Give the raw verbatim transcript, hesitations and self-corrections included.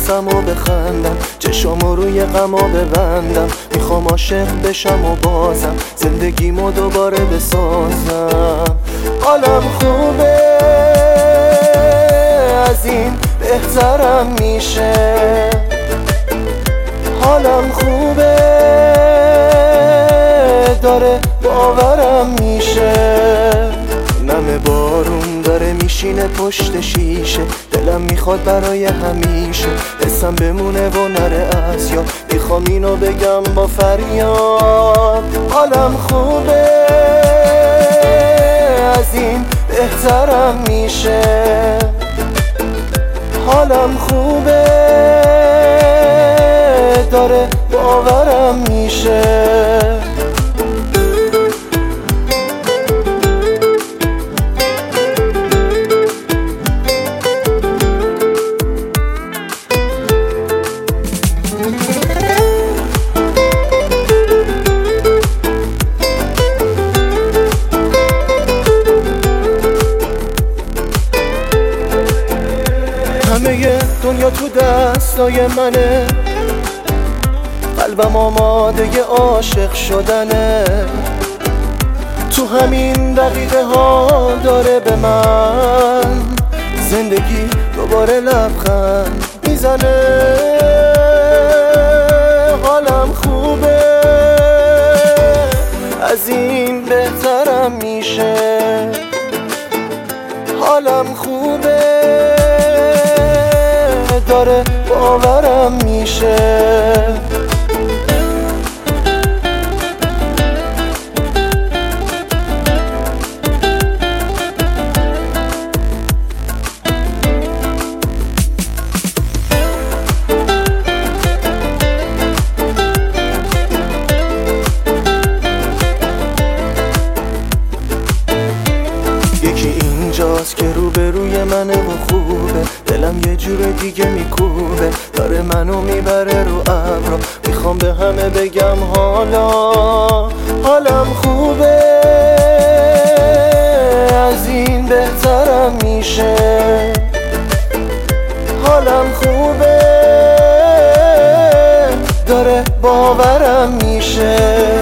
برقصم و بخندم، چشامو روی غما ببندم. میخوام عاشق بشم و بازم زندگیمو دوباره بسازم. حالم خوبه، از این بهترم میشه. حالم خوبه، داره باورم میشه. نم بارون داره میشینه پشت شیشه، دلم میخواد برای همیشه حسم بمونه و نره از یاد. میخوام اینو بگم با فریاد. حالم خوبه، از این بهترم میشه. حالم خوبه، داره باورم میشه. همه دنیا تو دستای منه، قلبم آماده عاشق شدنه. تو همین دقیقه ها داره به من زندگی دوباره لبخند میزنه. حالم خوبه، از این بهترم میشه. حالم خوبه، داره باورم میشه. یکی اینجاست که روبروی منه و خوبه، دلم یه جور دیگه میکوبه، داره منو میبره رو ابرا. میخوام به همه بگم حالا حالم خوبه، از این بهترم میشه. حالم خوبه، داره باورم میشه.